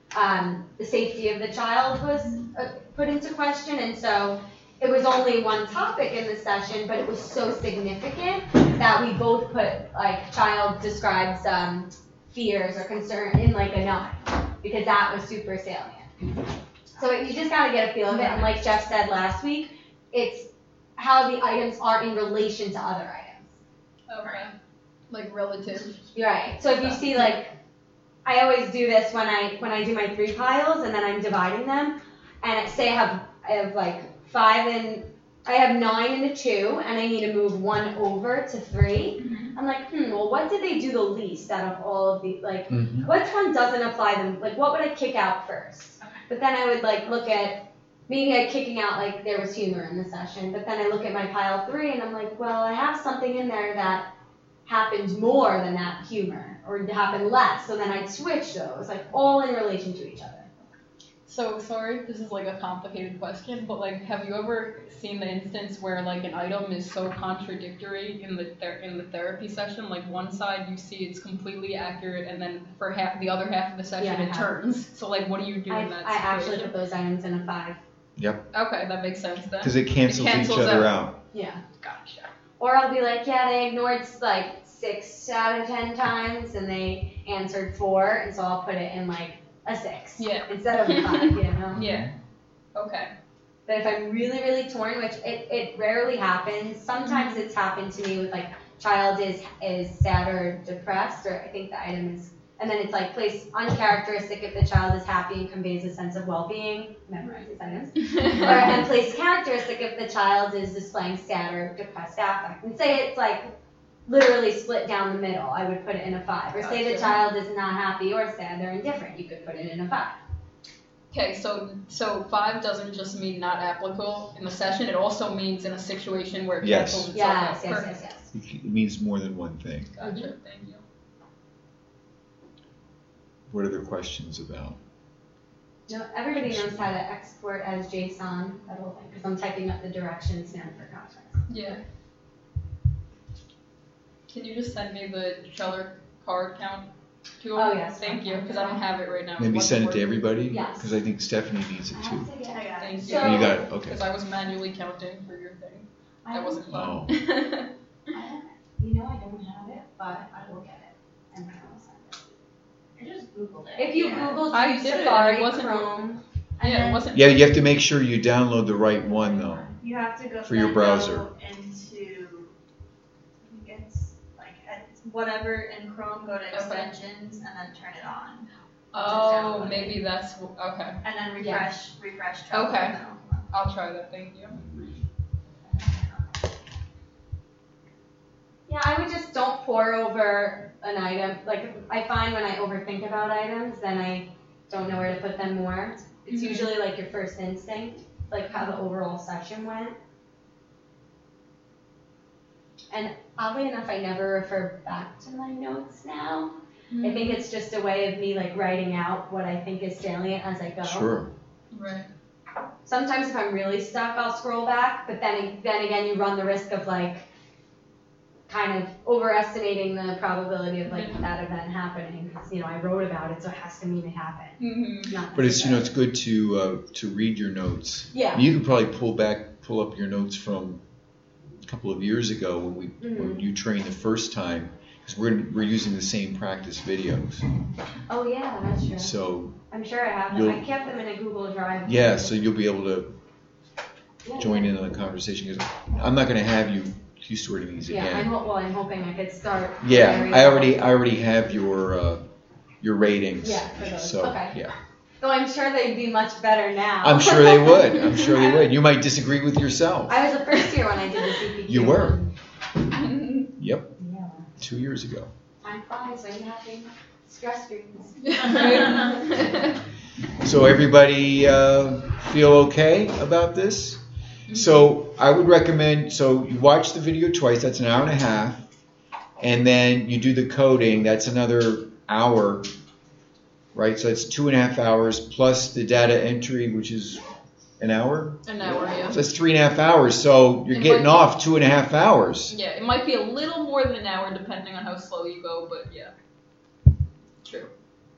the safety of the child was put into question, and so it was only one topic in the session, but it was so significant that we both put like child describes fears or concern in like a 9 because that was super salient. So you just gotta get a feel of it, and like Jeff said last week, it's how the items are in relation to other items. Okay. Like relative. Right. So if you see like, I always do this when I do my 3 piles and then I'm dividing them, and say I have like 5 and I have 9 and a 2, and I need to move 1 over to 3. I'm like, well, what did they do the least out of all of the, like, which one doesn't apply them? Like, what would I kick out first? Okay. But then I would like look at, maybe I'm kicking out like there was humor in the session, but then I look at my pile 3 and I'm like, well, I have something in there that happened more than that humor, or happened less. So then I'd switch those, like all in relation to each other. So sorry, this is like a complicated question, but like, have you ever seen the instance where like an item is so contradictory in the therapy session? Like one side you see it's completely accurate, and then for the other half of the session it turns. So like, what do you do in that situation? I actually put those items in a 5. Yep. Okay, that makes sense then. Because it cancels each other out. Yeah. Gotcha. Or I'll be like, yeah, they ignored like 6 out of 10 times, and they answered 4, and so I'll put it in like a 6 instead of a 5, Yeah. Okay. But if I'm really, really torn, which it rarely happens, sometimes it's happened to me with like child is sad or depressed, or I think the item is, and then it's like place uncharacteristic if the child is happy and conveys a sense of well-being, memorize these items, and place characteristic if the child is displaying sad or depressed affect. And say it's like literally split down the middle, I would put it in a 5. Or say the child is not happy or sad, they're indifferent, you could put it in a 5. Okay, so 5 doesn't just mean not applicable in the session, it also means in a situation where it cancels itself out. Yes. It means more than one thing. Gotcha, thank you. What are the questions about? No, everybody knows how to export as JSON, that whole thing, because I'm typing up the directions now for context. Yeah. Can you just send me the color card count to them? Oh, yes. Thank you, because I don't have it right now. Maybe send it to everybody? Yes. Because I think Stephanie needs it too. Thank you. So- Oh, you got it, okay. Because I was manually counting for your thing. That wasn't fun. Oh. I don't have it, but I will get it, and I will send it. I just Googled it. If you Google I did it, and it Safari, wasn't- Chrome, Yeah, it wasn't. Yeah, you have to make sure you download the right one though. You have to go For your then browser. go into, I think it's like whatever in Chrome, go to extensions, and then turn it on. Oh, maybe that's okay. And then refresh travel. Okay. I'll try that. Thank you. Yeah, I would just don't pour over an item. Like, I find when I overthink about items, then I don't know where to put them more. It's usually like your first instinct, like how the overall session went. And oddly enough, I never refer back to my notes now. I think it's just a way of me like writing out what I think is salient as I go. Sure. Right. Sometimes if I'm really stuck, I'll scroll back, but then again, you run the risk of like kind of overestimating the probability of like that event happening. Because, you know, I wrote about it, so it has to mean it happened. Not But it's, you know, it's good to read your notes. Yeah. You could probably pull up your notes from a couple of years ago when you trained the first time, because we're using the same practice videos. Oh yeah, that's true. So I'm sure I have them. I kept them in a Google Drive. yeah, so you'll be able to join in on the conversation, because I'm not going to have you sorting these again. Yeah, I'm hoping I could start. Yeah, I already have your ratings. Yeah, for those. So Okay. yeah. So I'm sure they'd be much better now. I'm sure they would. I'm sure they would. You might disagree with yourself. I was a first year when I did the CPQ. You were. Yep. Yeah. 2 years ago. Time flies when you're having stress dreams. So everybody feel okay about this? So I would recommend, so you watch the video twice, that's an hour and a half, and then you do the coding, that's another hour, right? So that's 2.5 hours plus the data entry, which is an hour? An hour, yeah. So that's 3.5 hours, so you're getting off 2.5 hours. Yeah, it might be a little more than an hour depending on how slow you go, but yeah. True.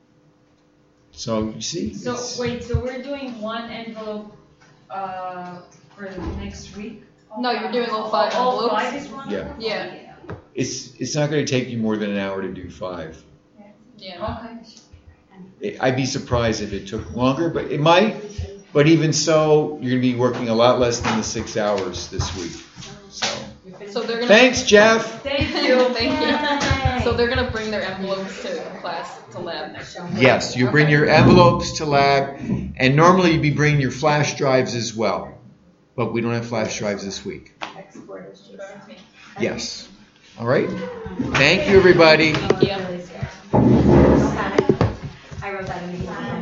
So you see? So it's- wait, so we're doing one envelope for the next week? No, you're doing all 5 All envelopes. 5 is one? Yeah. Yeah. It's not going to take you more than an hour to do 5. Yeah. Okay. I'd be surprised if it took longer, but it might. But even so, you're going to be working a lot less than the 6 hours this week. So they're gonna. Thanks, Jeff. Thank you. Thank you. So they're gonna bring their envelopes to class to lab next year. Yes, you bring your envelopes to lab, and normally you'd be bringing your flash drives as well. But we don't have flash drives this week. Yes. All right. Thank you, everybody. Yeah. I wrote that in the email.